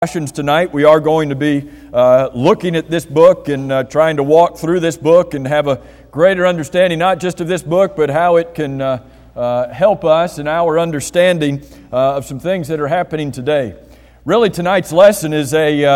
Colossians tonight. We are going to be looking at this book and trying to walk through this book and have a greater understanding not just of this book, but how it can help us in our understanding of some things that are happening today. Really, tonight's lesson is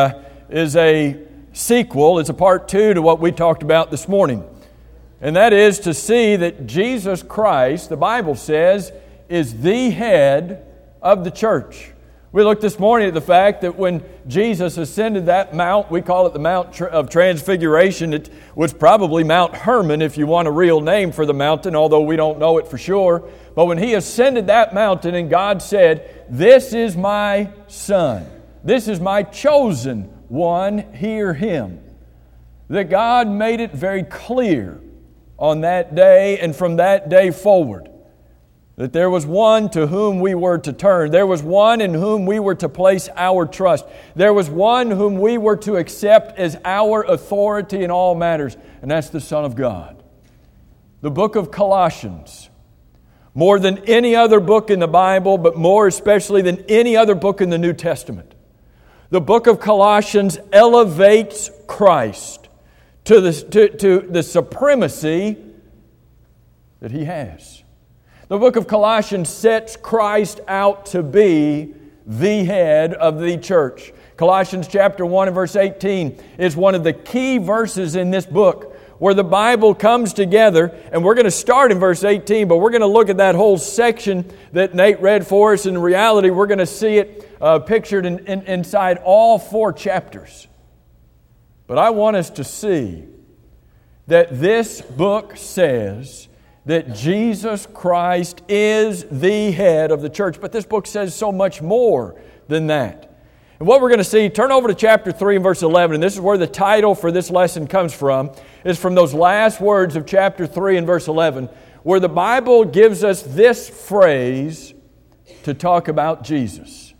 a sequel. It's a part 2 to what we talked about this morning. And that is to see that Jesus Christ, the Bible says, is the head of the church. We looked this morning at the fact that when Jesus ascended that mount, we call it the Mount of Transfiguration. It was probably Mount Hermon, if you want a real name for the mountain, although we don't know it for sure. But when He ascended that mountain and God said, "This is my Son, this is my chosen one, hear Him," that God made it very clear on that day and from that day forward that there was one to whom we were to turn. There was one in whom we were to place our trust. There was one whom we were to accept as our authority in all matters, and that's the Son of God. The book of Colossians, more than any other book in the Bible, but more especially than any other book in the New Testament, the book of Colossians elevates Christ to the supremacy that He has. The book of Colossians sets Christ out to be the head of the church. Colossians chapter 1 and verse 18 is one of the key verses in this book where the Bible comes together, and we're going to start in verse 18, but we're going to look at that whole section that Nate read for us. In reality, we're going to see it pictured inside all 4 chapters. But I want us to see that this book says that Jesus Christ is the head of the church. But this book says so much more than that. And what we're going to see, turn over to chapter 3 and verse 11, and this is where the title for this lesson comes from, is from those last words of chapter 3 and verse 11, where the Bible gives us this phrase to talk about Jesus.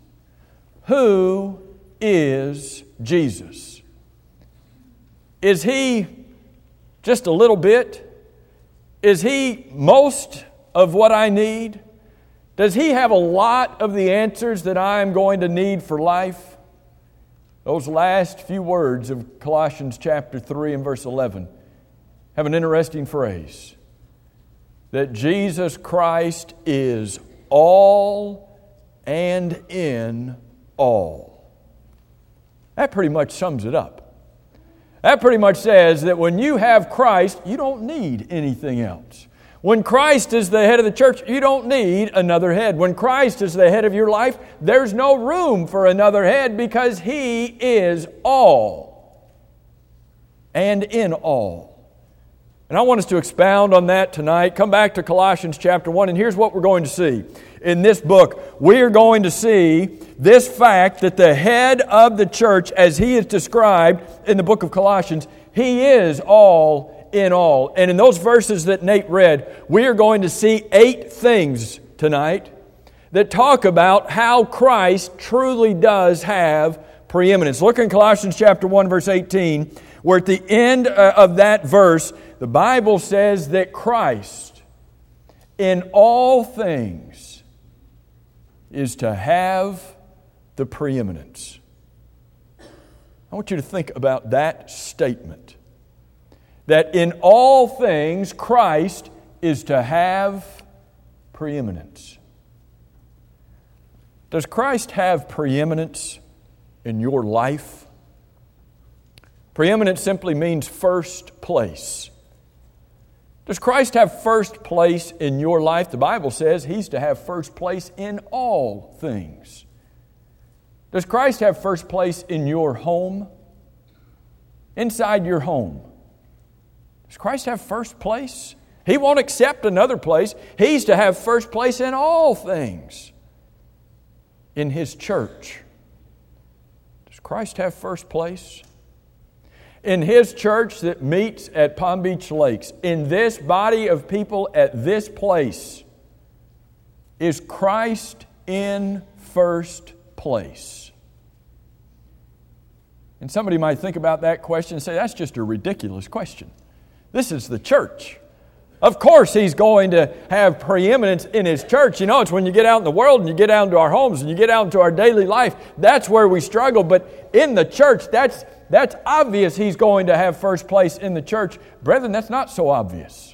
Who is Jesus? Is He just a little bit? Is He most of what I need? Does He have a lot of the answers that I am going to need for life? Those last few words of Colossians chapter 3 and verse 11 have an interesting phrase. That Jesus Christ is all and in all. That pretty much sums it up. That pretty much says that when you have Christ, you don't need anything else. When Christ is the head of the church, you don't need another head. When Christ is the head of your life, there's no room for another head because He is all and in all. And I want us to expound on that tonight. Come back to Colossians chapter 1, and here's what we're going to see. In this book, we are going to see this fact that the head of the church, as he is described in the book of Colossians, He is all in all. And in those verses that Nate read, we are going to see 8 things tonight that talk about how Christ truly does have preeminence. Look in Colossians chapter 1, verse 18, where at the end of that verse, the Bible says that Christ in all things is to have the preeminence. I want you to think about that statement. That in all things, Christ is to have preeminence. Does Christ have preeminence in your life? Preeminence simply means first place. Does Christ have first place in your life? The Bible says He's to have first place in all things. Does Christ have first place in your home? Inside your home. Does Christ have first place? He won't accept another place. He's to have first place in all things. In His church. Does Christ have first place? In His church that meets at Palm Beach Lakes, in this body of people at this place, is Christ in first place? And somebody might think about that question and say, that's just a ridiculous question. This is the church. Of course He's going to have preeminence in His church. You know, it's when you get out in the world and you get out into our homes and you get out into our daily life, that's where we struggle. But in the church, that's obvious He's going to have first place in the church. Brethren, that's not so obvious.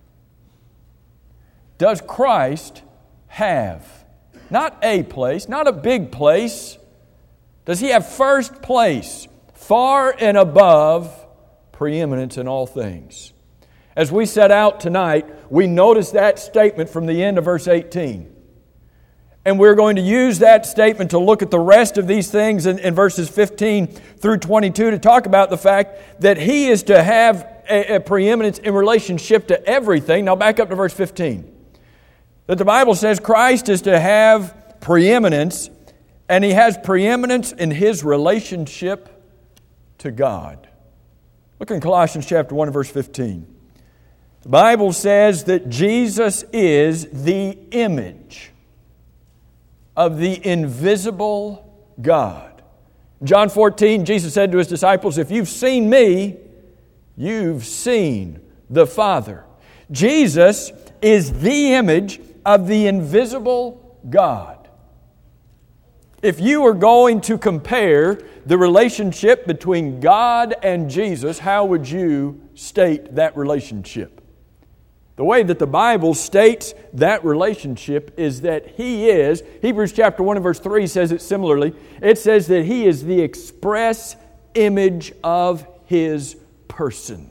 Does Christ have, not a place, not a big place, does He have first place, far and above preeminence in all things? As we set out tonight, we notice that statement from the end of verse 18. And we're going to use that statement to look at the rest of these things in verses 15 through 22 to talk about the fact that He is to have a preeminence in relationship to everything. Now back up to verse 15. That the Bible says Christ is to have preeminence, and He has preeminence in His relationship to God. Look in Colossians chapter 1 and verse 15. The Bible says that Jesus is the image of the invisible God. In John 14, Jesus said to His disciples, "If you've seen me, you've seen the Father." Jesus is the image of the invisible God. If you were going to compare the relationship between God and Jesus, how would you state that relationship? The way that the Bible states that relationship is that He is, Hebrews chapter 1 and verse 3 says it similarly. It says that He is the express image of His person.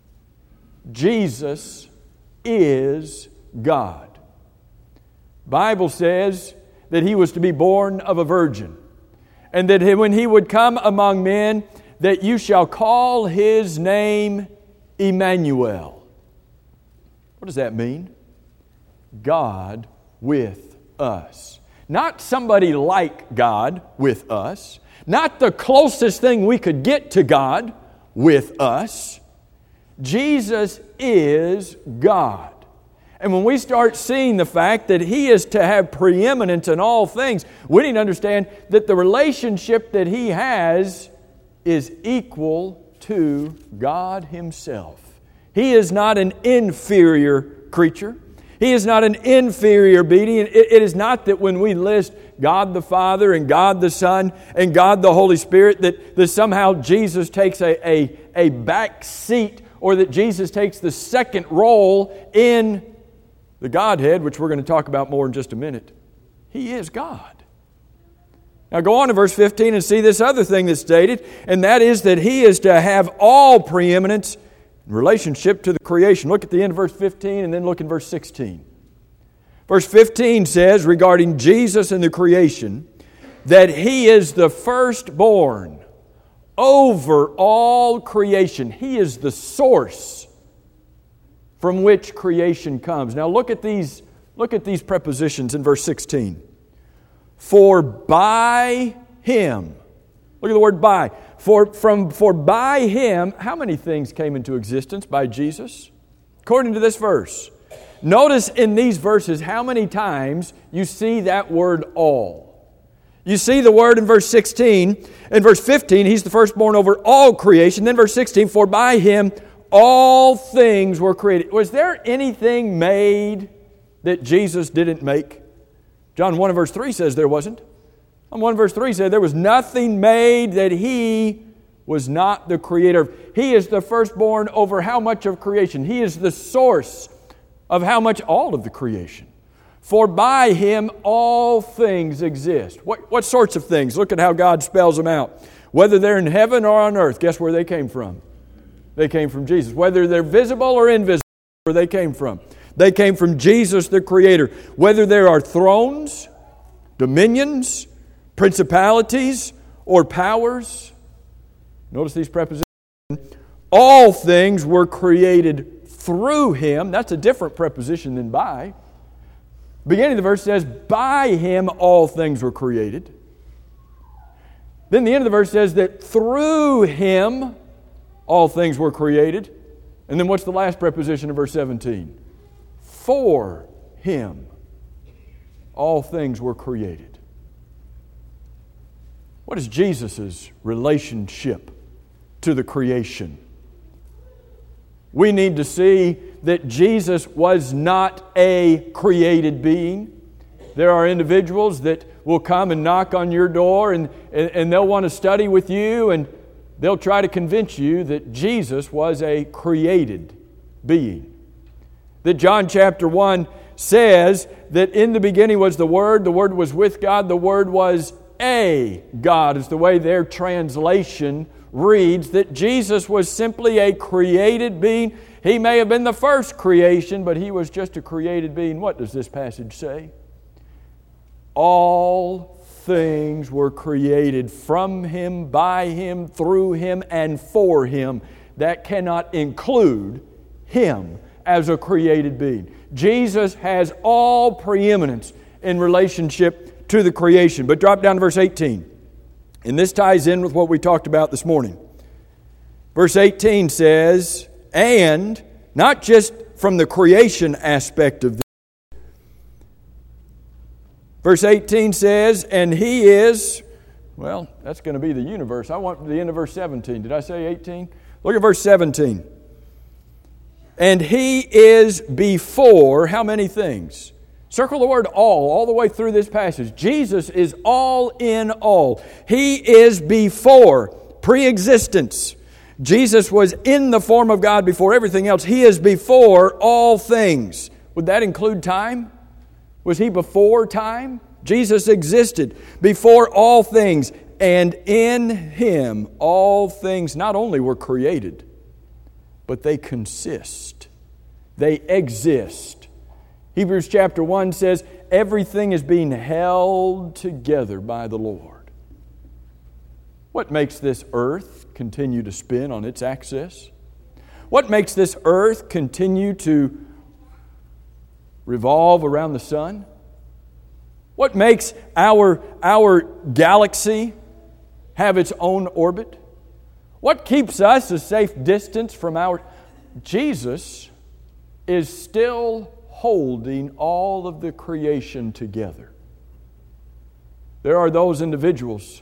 Jesus is God. The Bible says that He was to be born of a virgin, and that when He would come among men, that you shall call His name Emmanuel. What does that mean? God with us. Not somebody like God with us. Not the closest thing we could get to God with us. Jesus is God. And when we start seeing the fact that He is to have preeminence in all things, we need to understand that the relationship that He has is equal to God Himself. He is not an inferior creature. He is not an inferior being. It is not that when we list God the Father and God the Son and God the Holy Spirit that somehow Jesus takes a back seat, or that Jesus takes the second role in the Godhead, which we're going to talk about more in just a minute. He is God. Now go on to verse 15 and see this other thing that's stated, and that is that He is to have all preeminence in relationship to the creation. Look at the end of verse 15 and then look in verse 16. Verse 15 says regarding Jesus and the creation that He is the firstborn over all creation. He is the source from which creation comes. Now look at these prepositions in verse 16. For by Him. Look at the word by. For by Him, how many things came into existence by Jesus? According to this verse. Notice in these verses how many times you see that word all. You see the word in verse 16. In verse 15, He's the firstborn over all creation. Then verse 16, for by Him all things were created. Was there anything made that Jesus didn't make? John 1 and verse 3 says there wasn't. John 1 verse 3 said there was nothing made that He was not the creator. He is the firstborn over how much of creation? He is the source of how much? All of the creation. For by Him all things exist. What sorts of things? Look at how God spells them out. Whether they're in heaven or on earth, guess where they came from? They came from Jesus. Whether they're visible or invisible, where they came from? They came from Jesus the Creator. Whether there are thrones, dominions, principalities, or powers. Notice these prepositions. All things were created through Him. That's a different preposition than by. Beginning of the verse says, by Him all things were created. Then the end of the verse says that through Him all things were created. And then what's the last preposition of verse 17? For Him all things were created. What is Jesus' relationship to the creation? We need to see that Jesus was not a created being. There are individuals that will come and knock on your door and they'll want to study with you, and they'll try to convince you that Jesus was a created being. That John chapter 1 says that in the beginning was the Word was with God, the Word was a God, is the way their translation reads, that Jesus was simply a created being. He may have been the first creation, but He was just a created being. What does this passage say? All things were created from Him, by Him, through Him, and for Him. That cannot include Him as a created being. Jesus has all preeminence in relationship to the creation. But drop down to verse 18. And this ties in with what we talked about this morning. Verse 18 says, and not just from the creation aspect of this. Verse 18 says, and He is, well, that's going to be the universe. I want the end of verse 17. Did I say 18? Look at verse 17. And He is before how many things? Circle the word all the way through this passage. Jesus is all in all. He is before, pre-existence. Jesus was in the form of God before everything else. He is before all things. Would that include time? Was He before time? Jesus existed before all things, and in Him all things not only were created, but they consist. They exist. Hebrews chapter 1 says, everything is being held together by the Lord. What makes this earth continue to spin on its axis? What makes this earth continue to revolve around the sun? What makes our galaxy have its own orbit? What keeps us a safe distance from our... Jesus is still holding all of the creation together. There are those individuals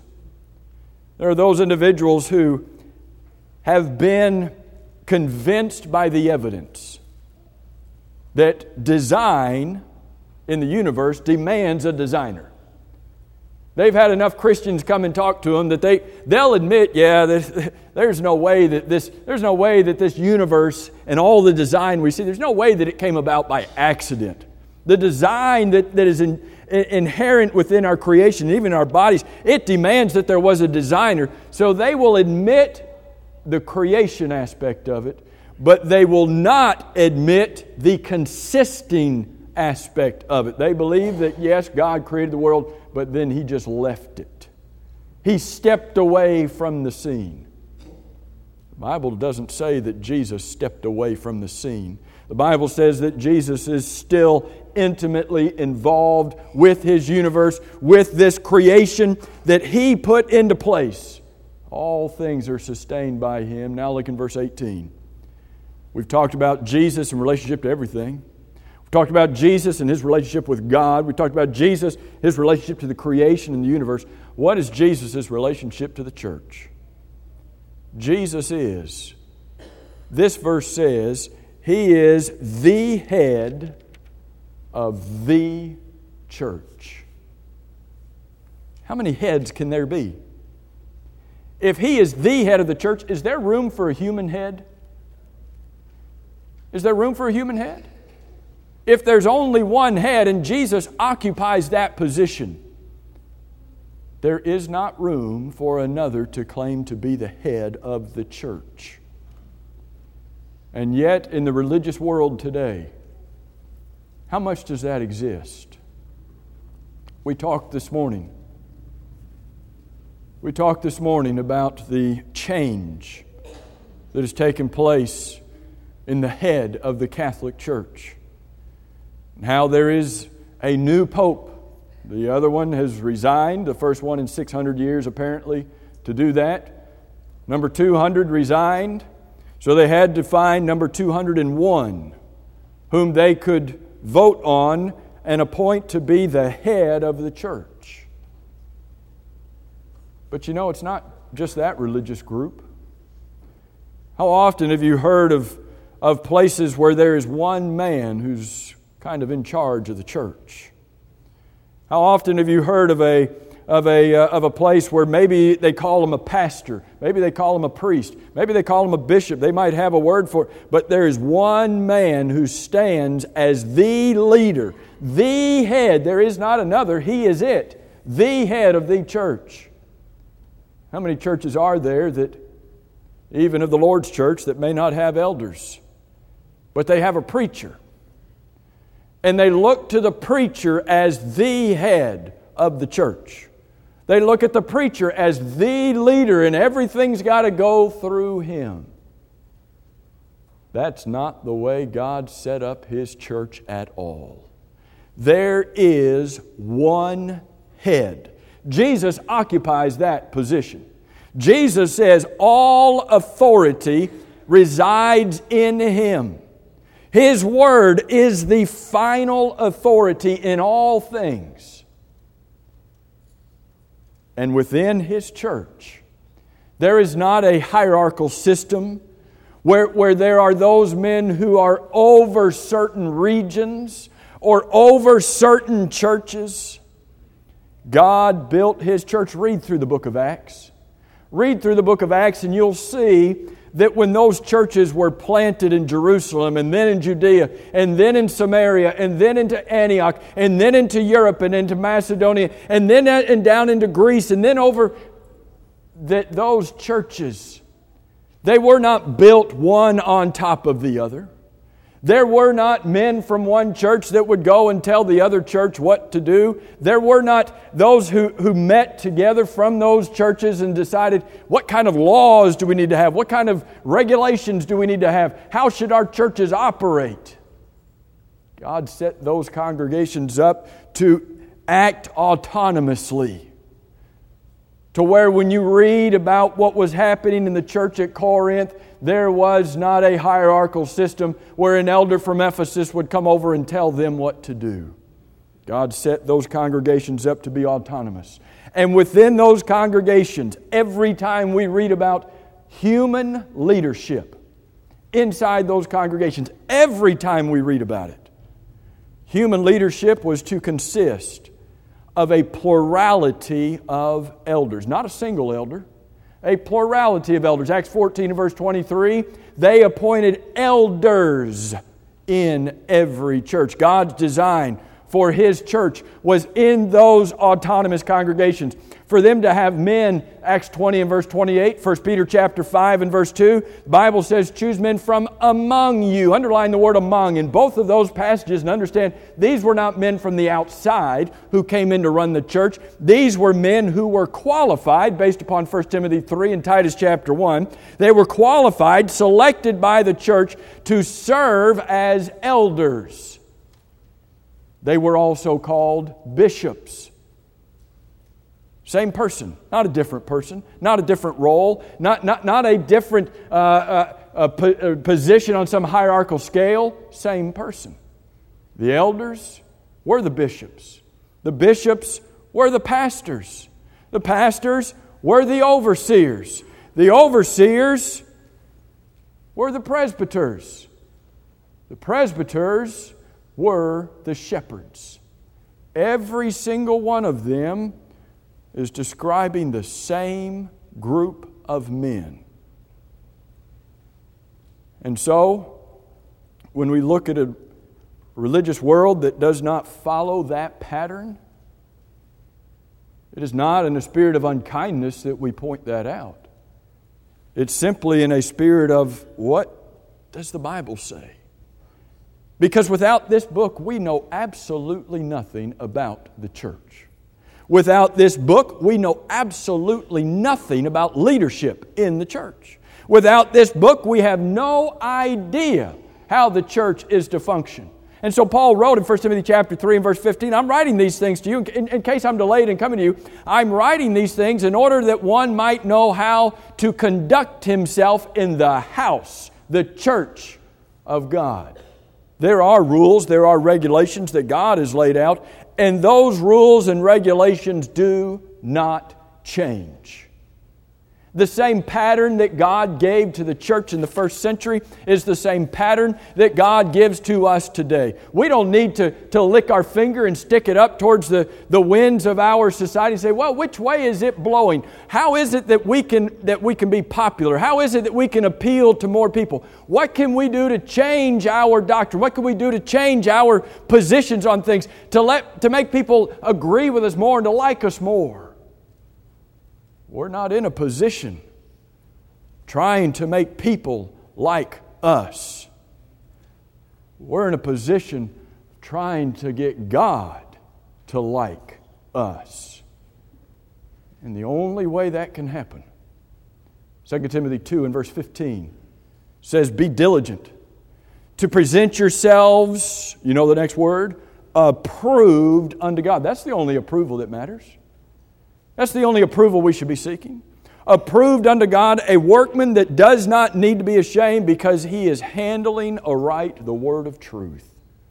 who have been convinced by the evidence that design in the universe demands a designer. They've had enough Christians come and talk to them that they'll admit, there's no way that this universe and all the design we see, there's no way that it came about by accident. The design that is inherent within our creation, even our bodies, it demands that there was a designer. So they will admit the creation aspect of it, but they will not admit the consisting aspect of it. They believe that, yes, God created the world, but then He just left it. He stepped away from the scene. The Bible doesn't say that Jesus stepped away from the scene. The Bible says that Jesus is still intimately involved with His universe, with this creation that He put into place. All things are sustained by Him. Now look in verse 18. We've talked about Jesus in relationship to everything. We've talked about Jesus and His relationship with God. We talked about Jesus, His relationship to the creation and the universe. What is Jesus' relationship to the church? Jesus is, this verse says, He is the head of the church. How many heads can there be? If He is the head of the church, is there room for a human head? Is there room for a human head? If there's only one head and Jesus occupies that position, there is not room for another to claim to be the head of the church. And yet, in the religious world today, how much does that exist? We talked this morning about the change that has taken place in the head of the Catholic Church. And how there is a new pope. The other one has resigned, the first one in 600 years apparently, to do that. Number 200 resigned, so they had to find number 201, whom they could vote on and appoint to be the head of the church. But you know, it's not just that religious group. How often have you heard of of places where there is one man who's kind of in charge of the church. How often have you heard of a place where maybe they call him a pastor, maybe they call him a priest, maybe they call him a bishop, they might have a word for it, but there is one man who stands as the leader, the head. There is not another, he is it, the head of the church. How many churches are there that, even of the Lord's church, that may not have elders, but they have a preacher? And they look to the preacher as the head of the church. They look at the preacher as the leader, and everything's got to go through him. That's not the way God set up His church at all. There is one head. Jesus occupies that position. Jesus says all authority resides in Him. His Word is the final authority in all things. And within His church, there is not a hierarchical system where there are those men who are over certain regions or over certain churches. God built His church. Read through the book of Acts. Read through the book of Acts and you'll see that when those churches were planted in Jerusalem and then in Judea and then in Samaria and then into Antioch and then into Europe and into Macedonia and then and down into Greece and then over, that those churches, they were not built one on top of the other. There were not men from one church that would go and tell the other church what to do. There were not those who met together from those churches and decided, what kind of laws do we need to have? What kind of regulations do we need to have? How should our churches operate? God set those congregations up to act autonomously. To where when you read about what was happening in the church at Corinth, there was not a hierarchical system where an elder from Ephesus would come over and tell them what to do. God set those congregations up to be autonomous. And within those congregations, every time we read about human leadership inside those congregations, every time we read about it, human leadership was to consist of a plurality of elders. Not a single elder, a plurality of elders. Acts 14 and verse 23, they appointed elders in every church. God's design for His church was in those autonomous congregations. For them to have men, Acts 20 and verse 28, 1 Peter chapter 5 and verse 2, the Bible says, choose men from among you. Underline the word among in both of those passages and understand these were not men from the outside who came in to run the church. These were men who were qualified based upon 1 Timothy 3 and Titus chapter 1. They were qualified, selected by the church to serve as elders. They were also called bishops. Same person, not a different person, not a different role, not a different position on some hierarchical scale. Same person. The elders were the bishops. The bishops were the pastors. The pastors were the overseers. The overseers were the presbyters. The presbyters were the shepherds. Every single one of them is describing the same group of men. And so, when we look at a religious world that does not follow that pattern, it is not in a spirit of unkindness that we point that out. It's simply in a spirit of, what does the Bible say? Because without this book, we know absolutely nothing about the church. Without this book, we know absolutely nothing about leadership in the church. Without this book, we have no idea how the church is to function. And so Paul wrote in 1 Timothy chapter 3 and verse 15, I'm writing these things to you in case I'm delayed in coming to you. I'm writing these things in order that one might know how to conduct himself in the house, the church of God. There are rules, there are regulations that God has laid out, and those rules and regulations do not change. The same pattern that God gave to the church in the first century is the same pattern that God gives to us today. We don't need to lick our finger and stick it up towards the winds of our society and say, well, which way is it blowing? How is it that we can be popular? How is it that we can appeal to more people? What can we do to change our doctrine? What can we do to change our positions on things to make people agree with us more and to like us more? We're not in a position trying to make people like us. We're in a position trying to get God to like us. And the only way that can happen, 2 Timothy 2 and verse 15 says, be diligent to present yourselves, you know the next word, approved unto God. That's the only approval that matters. That's the only approval we should be seeking. Approved unto God, a workman that does not need to be ashamed because he is handling aright the word of truth.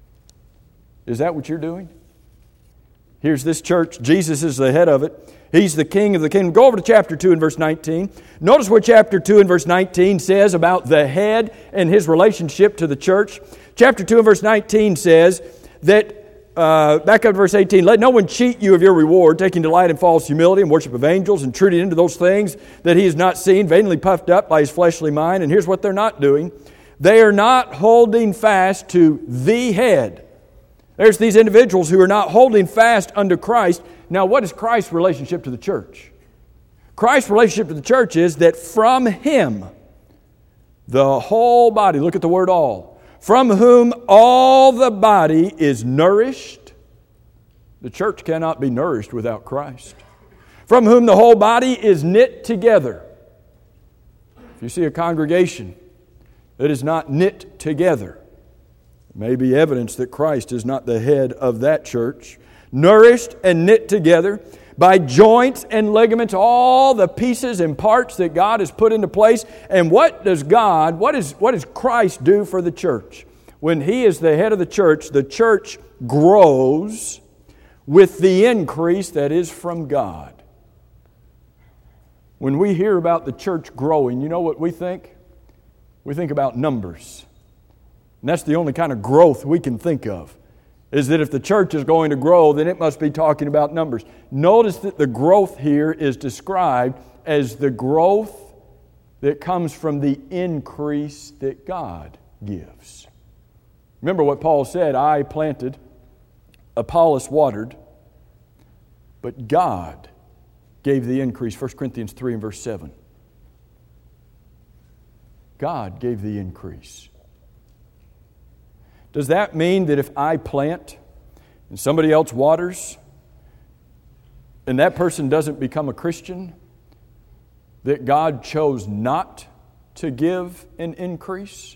Is that what you're doing? Here's this church. Jesus is the head of it. He's the king of the kingdom. Go over to chapter 2 and verse 19. Notice what chapter 2 and verse 19 says about the head and his relationship to the church. Chapter 2 and verse 19 says that back up to verse 18. Let no one cheat you of your reward, taking delight in false humility and worship of angels, intruding into those things that he has not seen, vainly puffed up by his fleshly mind. And here's what they're not doing. They are not holding fast to the head. There's these individuals who are not holding fast unto Christ. Now, what is Christ's relationship to the church? Christ's relationship to the church is that from Him, the whole body, look at the word all, from whom all the body is nourished. The church cannot be nourished without Christ. From whom the whole body is knit together. If you see a congregation that is not knit together, it may be evidence that Christ is not the head of that church. Nourished and knit together by joints and ligaments, all the pieces and parts that God has put into place. And what does Christ do for the church? When He is the head of the church grows with the increase that is from God. When we hear about the church growing, you know what we think? We think about numbers. And that's the only kind of growth we can think of. Is that if the church is going to grow, then it must be talking about numbers. Notice that the growth here is described as the growth that comes from the increase that God gives. Remember what Paul said, I planted, Apollos watered, but God gave the increase. 1 Corinthians 3 and verse 7. God gave the increase. Does that mean that if I plant and somebody else waters and that person doesn't become a Christian, that God chose not to give an increase?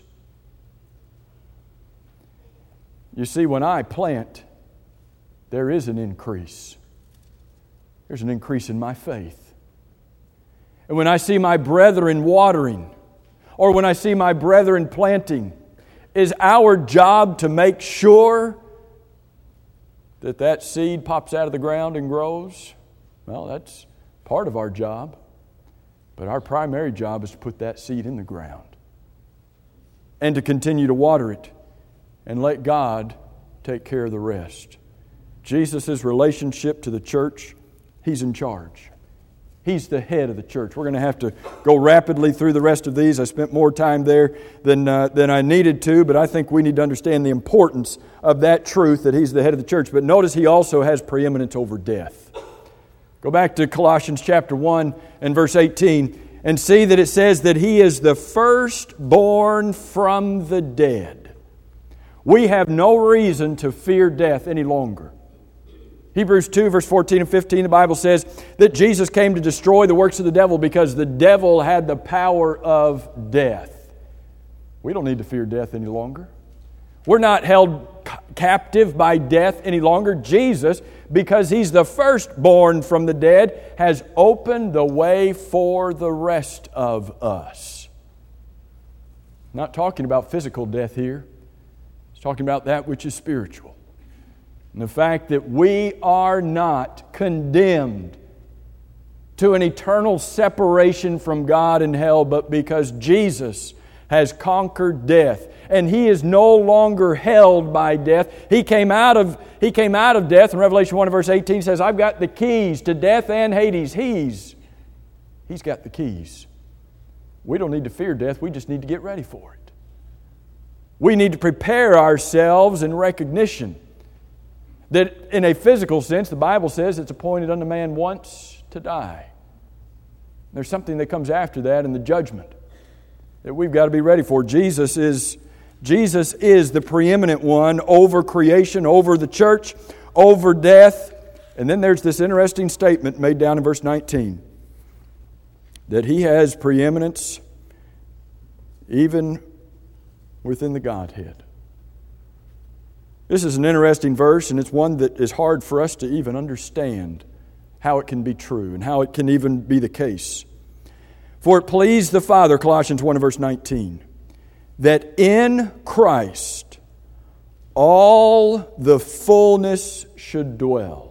You see, when I plant, there is an increase. There's an increase in my faith. And when I see my brethren watering, or when I see my brethren planting, is our job to make sure that that seed pops out of the ground and grows? Well, that's part of our job. But our primary job is to put that seed in the ground and to continue to water it and let God take care of the rest. Jesus' relationship to the church, He's in charge. He's the head of the church. We're going to have to go rapidly through the rest of these. I spent more time there than I needed to, but I think we need to understand the importance of that truth that He's the head of the church. But notice He also has preeminence over death. Go back to Colossians chapter 1 and verse 18 and see that it says that He is the firstborn from the dead. We have no reason to fear death any longer. Hebrews 2, verse 14 and 15, the Bible says that Jesus came to destroy the works of the devil because the devil had the power of death. We don't need to fear death any longer. We're not held captive by death any longer. Jesus, because He's the firstborn from the dead, has opened the way for the rest of us. I'm not talking about physical death here. It's talking about that which is spiritual. And the fact that we are not condemned to an eternal separation from God in hell, but because Jesus has conquered death. And He is no longer held by death. He came out of death. In Revelation 1 verse 18 says, I've got the keys to death and Hades. He's got the keys. We don't need to fear death. We just need to get ready for it. We need to prepare ourselves in recognition that in a physical sense, the Bible says it's appointed unto man once to die. There's something that comes after that in the judgment that we've got to be ready for. Jesus is the preeminent one over creation, over the church, over death. And then there's this interesting statement made down in verse 19, that He has preeminence even within the Godhead. This is an interesting verse, and it's one that is hard for us to even understand how it can be true and how it can even be the case. For it pleased the Father, Colossians 1 verse 19, that in Christ all the fullness should dwell.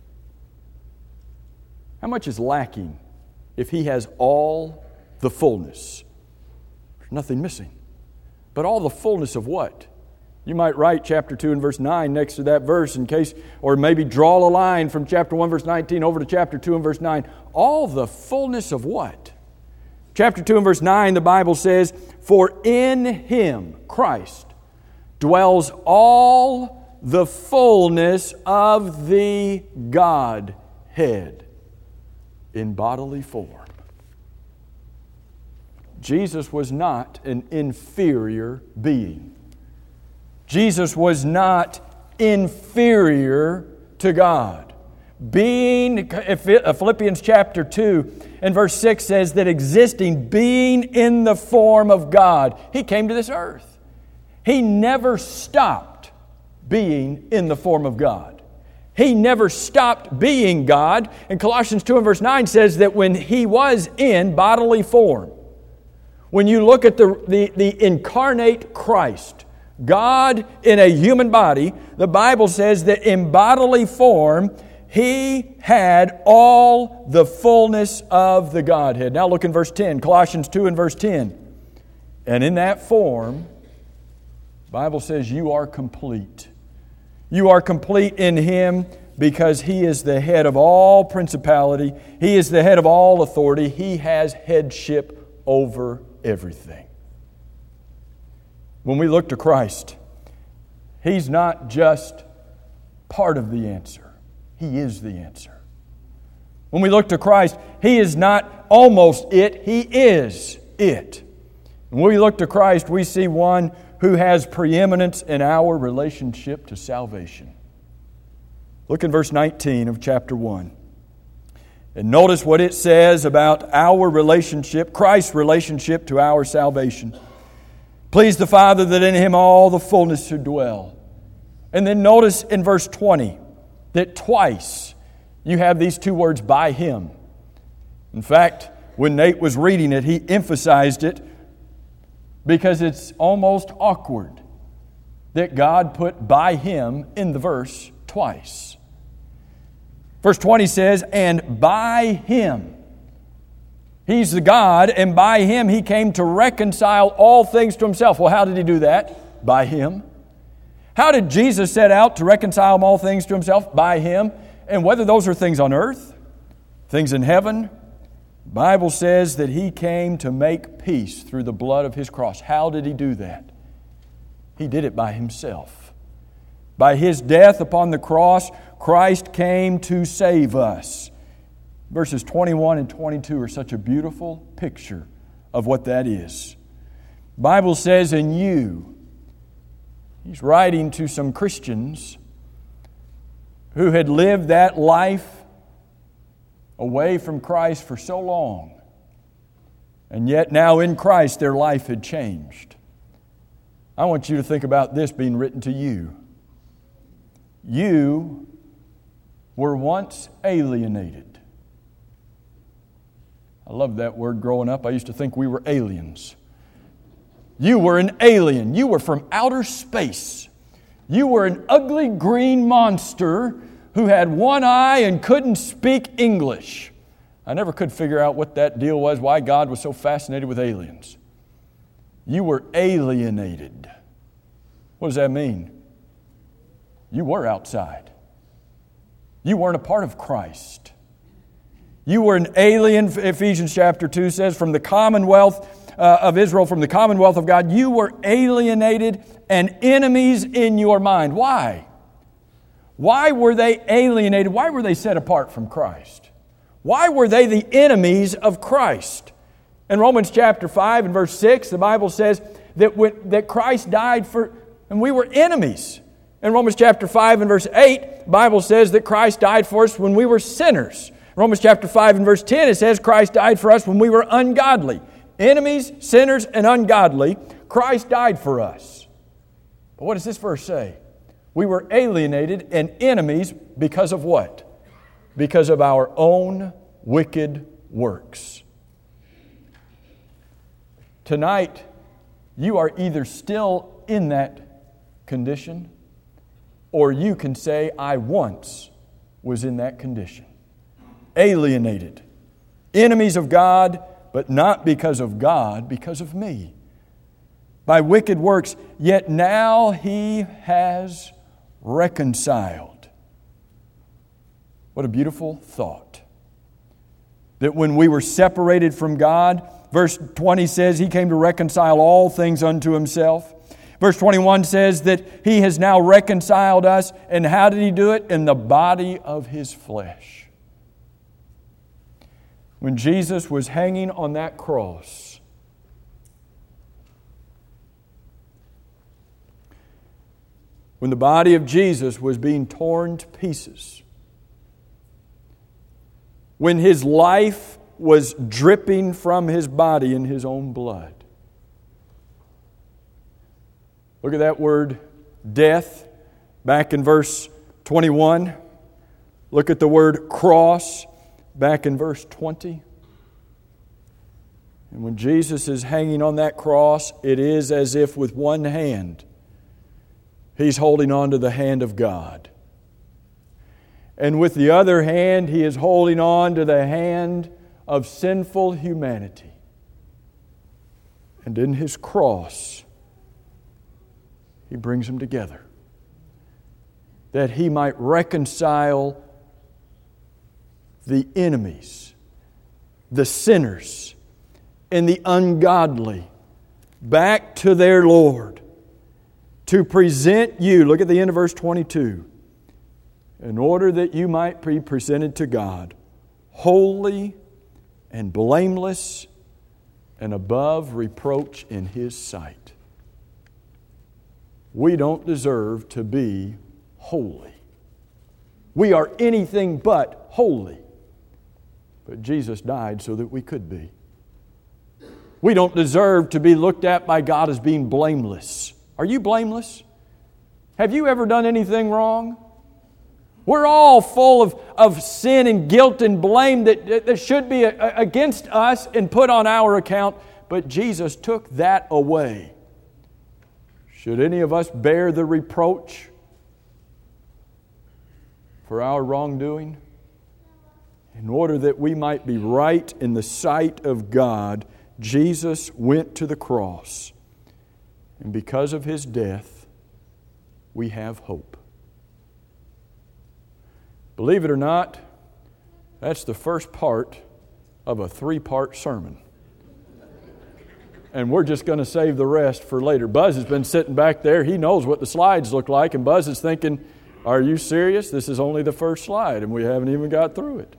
How much is lacking if He has all the fullness? There's nothing missing. But all the fullness of what? You might write chapter 2 and verse 9 next to that verse in case, or maybe draw a line from chapter 1 verse 19 over to chapter 2 and verse 9. All the fullness of what? Chapter 2 and verse 9, the Bible says, for in Him, Christ, dwells all the fullness of the Godhead in bodily form. Jesus was not an inferior being. Jesus was not inferior to God. Philippians chapter 2 and verse 6 says that being in the form of God, He came to this earth. He never stopped being in the form of God. He never stopped being God. And Colossians 2 and verse 9 says that when He was in bodily form, when you look at the incarnate Christ, God in a human body, the Bible says that in bodily form, He had all the fullness of the Godhead. Now look in verse 10, Colossians 2 and verse 10. And in that form, the Bible says you are complete. You are complete in Him because He is the head of all principality. He is the head of all authority. He has headship over everything. When we look to Christ, He's not just part of the answer. He is the answer. When we look to Christ, He is not almost it. He is it. When we look to Christ, we see one who has preeminence in our relationship to salvation. Look in verse 19 of chapter 1. And notice what it says about our relationship, Christ's relationship to our salvation. Please the Father that in Him all the fullness should dwell. And then notice in verse 20 that twice you have these two words, by Him. In fact, when Nate was reading it, he emphasized it because it's almost awkward that God put by Him in the verse twice. Verse 20 says, and by Him. He's the God, and by Him He came to reconcile all things to Himself. Well, how did He do that? By Him. How did Jesus set out to reconcile all things to Himself? By Him. And whether those are things on earth, things in heaven, the Bible says that He came to make peace through the blood of His cross. How did He do that? He did it by Himself. By His death upon the cross, Christ came to save us. Verses 21 and 22 are such a beautiful picture of what that is. The Bible says, in you, He's writing to some Christians who had lived that life away from Christ for so long. And yet now in Christ their life had changed. I want you to think about this being written to you. You were once alienated. I loved that word growing up. I used to think we were aliens. You were an alien. You were from outer space. You were an ugly green monster who had one eye and couldn't speak English. I never could figure out what that deal was, why God was so fascinated with aliens. You were alienated. What does that mean? You were outside. You weren't a part of Christ. You were an alien, Ephesians chapter 2 says, from the commonwealth of Israel, from the commonwealth of God. You were alienated and enemies in your mind. Why? Why were they alienated? Why were they set apart from Christ? Why were they the enemies of Christ? In Romans chapter 5 and verse 6, the Bible says that Christ died for, and we were enemies. In Romans chapter 5 and verse 8, the Bible says that Christ died for us when we were sinners. In Romans chapter 5 and verse 10, it says Christ died for us when we were ungodly. Enemies, sinners, and ungodly, Christ died for us. But what does this verse say? We were alienated and enemies because of what? Because of our own wicked works. Tonight, you are either still in that condition, or you can say, I once was in that condition. Alienated. Enemies of God, but not because of God, because of me. By wicked works, yet now He has reconciled. What a beautiful thought. That when we were separated from God, verse 20 says He came to reconcile all things unto Himself. Verse 21 says that He has now reconciled us. And how did He do it? In the body of His flesh. When Jesus was hanging on that cross, when the body of Jesus was being torn to pieces, when His life was dripping from His body in His own blood. Look at that word, death, back in verse 21. Look at the word cross, back in verse 20. And when Jesus is hanging on that cross, it is as if with one hand He's holding on to the hand of God. And with the other hand, He is holding on to the hand of sinful humanity. And in His cross, He brings them together, that He might reconcile the enemies, the sinners, and the ungodly back to their Lord, to present you, look at the end of verse 22, in order that you might be presented to God, holy and blameless and above reproach in His sight. We don't deserve to be holy. We are anything but holy. But Jesus died so that we could be. We don't deserve to be looked at by God as being blameless. Are you blameless? Have you ever done anything wrong? We're all full of sin and guilt and blame that should be against us and put on our account. But Jesus took that away. Should any of us bear the reproach for our wrongdoing? In order that we might be right in the sight of God, Jesus went to the cross. And because of His death, we have hope. Believe it or not, that's the first part of a 3-part sermon. And we're just going to save the rest for later. Buzz has been sitting back there. He knows what the slides look like. And Buzz is thinking, are you serious? This is only the first slide and we haven't even got through it.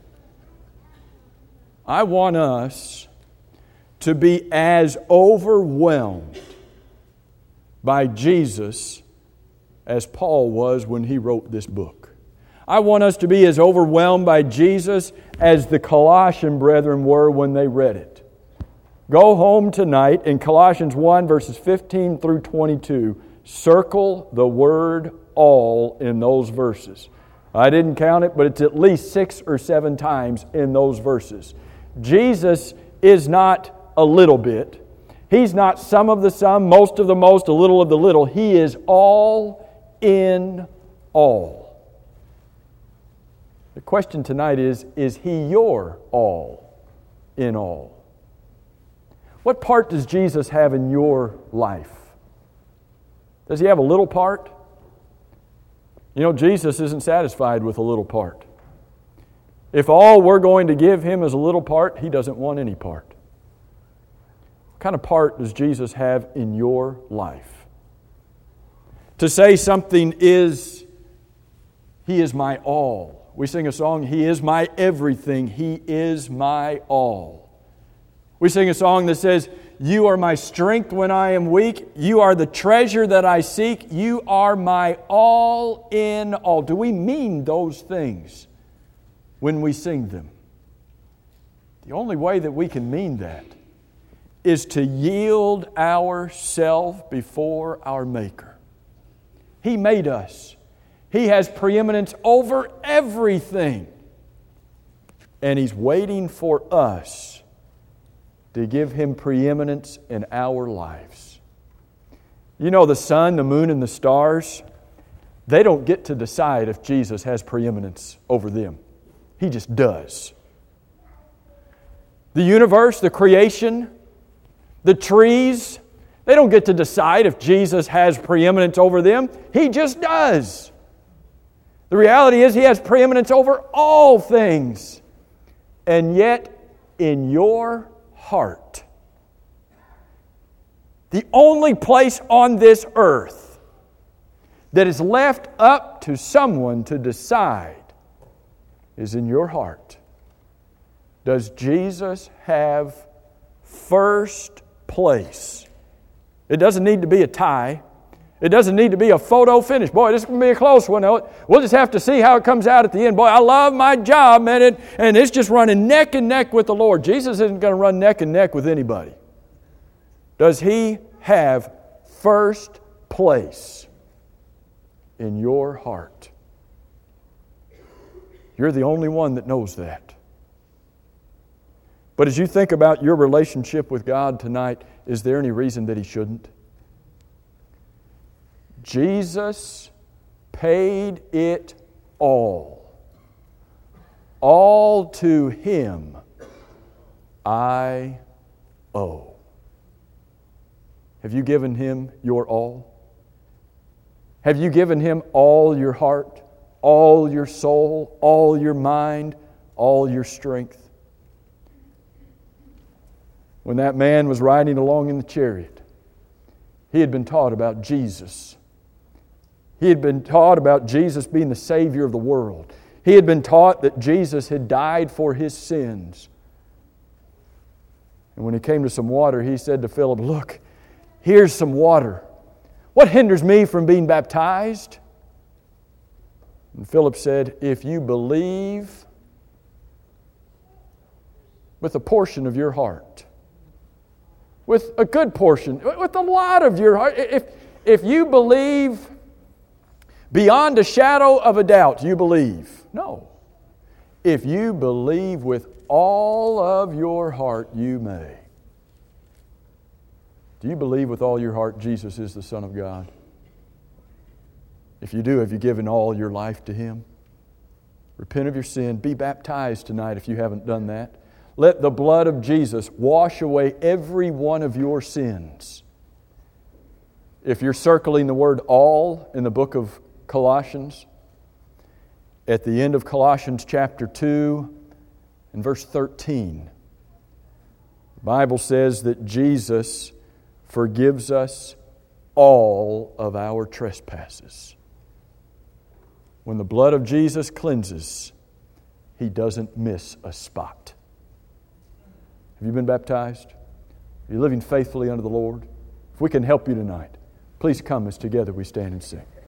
I want us to be as overwhelmed by Jesus as Paul was when he wrote this book. I want us to be as overwhelmed by Jesus as the Colossian brethren were when they read it. Go home tonight in Colossians 1 verses 15 through 22. Circle the word all in those verses. I didn't count it, but it's at least 6 or 7 times in those verses. Jesus is not a little bit. He's not some of the some, most of the most, a little of the little. He is all in all. The question tonight is He your all in all? What part does Jesus have in your life? Does He have a little part? You know, Jesus isn't satisfied with a little part. If all we're going to give Him is a little part, He doesn't want any part. What kind of part does Jesus have in your life? To say something is, He is my all. We sing a song, He is my everything. He is my all. We sing a song that says, You are my strength when I am weak. You are the treasure that I seek. You are my all in all. Do we mean those things when we sing them? The only way that we can mean that is to yield ourselves before our Maker. He made us. He has preeminence over everything. And He's waiting for us to give Him preeminence in our lives. You know, the sun, the moon, and the stars, they don't get to decide if Jesus has preeminence over them. He just does. The universe, the creation, the trees, they don't get to decide if Jesus has preeminence over them. He just does. The reality is He has preeminence over all things. And yet, in your heart, the only place on this earth that is left up to someone to decide is in your heart. Does Jesus have first place? It doesn't need to be a tie. It doesn't need to be a photo finish. Boy, this is going to be a close one. We'll just have to see how it comes out at the end. Boy, I love my job, man, and it's just running neck and neck with the Lord. Jesus isn't going to run neck and neck with anybody. Does He have first place in your heart? You're the only one that knows that. But as you think about your relationship with God tonight, is there any reason that He shouldn't? Jesus paid it all. All to Him I owe. Have you given Him your all? Have you given Him all your heart, all your soul, all your mind, all your strength? When that man was riding along in the chariot, he had been taught about Jesus. He had been taught about Jesus being the Savior of the world. He had been taught that Jesus had died for his sins. And when he came to some water, he said to Philip, Look, here's some water. What hinders me from being baptized? And Philip said, If you believe with a portion of your heart, with a good portion, with a lot of your heart, if you believe beyond a shadow of a doubt, you believe. No. If you believe with all of your heart, you may. Do you believe with all your heart Jesus is the Son of God? If you do, have you given all your life to Him? Repent of your sin. Be baptized tonight if you haven't done that. Let the blood of Jesus wash away every one of your sins. If you're circling the word all in the book of Colossians, at the end of Colossians chapter 2 and verse 13, the Bible says that Jesus forgives us all of our trespasses. When the blood of Jesus cleanses, He doesn't miss a spot. Have you been baptized? Are you living faithfully unto the Lord? If we can help you tonight, please come as together we stand and sing.